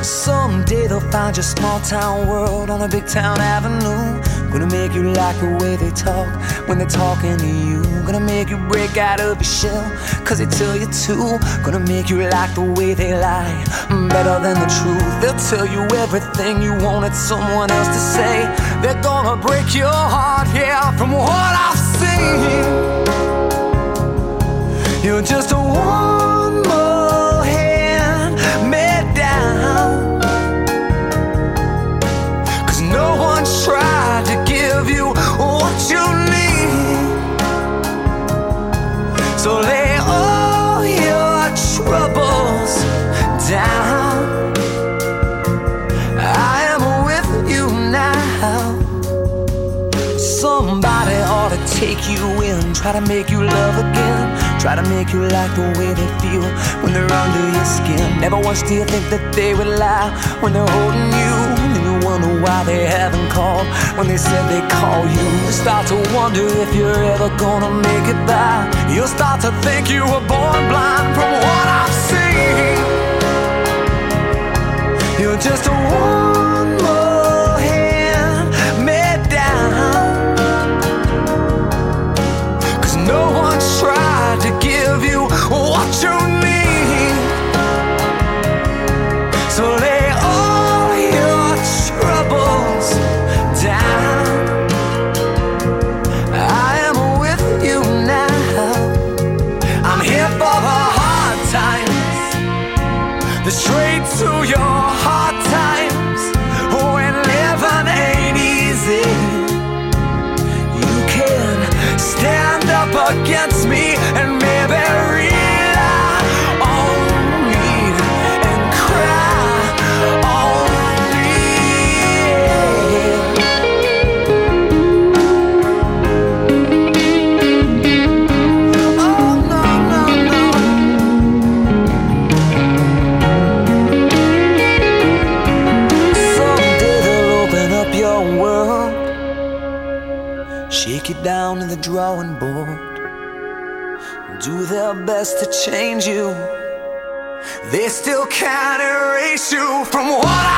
Someday they'll find your small town world on a big town avenue. Gonna make you like the way they talk when they're talking to you. Gonna make you break out of your shell, cause they tell you to. Gonna make you like the way they lie, better than the truth. They'll tell you everything you wanted someone else to say. They're gonna break your heart, yeah, from what I've seen. You're just a one more hand me down, cause no one's tried to give you what you need. So lay all your troubles down. I am with you now. Somebody ought to take you in, try to make you love again, try to make you like the way they feel when they're under your skin. Never once do you think that they would lie when they're holding you. Then you wonder why they haven't called when they said they'd call you. You start to wonder if you're ever gonna make it by. You'll start to think you were born blind from what I've seen. You're just a one more hand me down, cause no one's tried to give you what you need. So lay all your troubles down. I am with you now. I'm here for the hard times, the straight to your hard times, when living ain't easy. You can stand up against me and maybe rely on me and cry on me. Oh no, no, no. Someday they'll open up your world, shake you down to the drawing board, do their best to change you. They still can't erase you from what I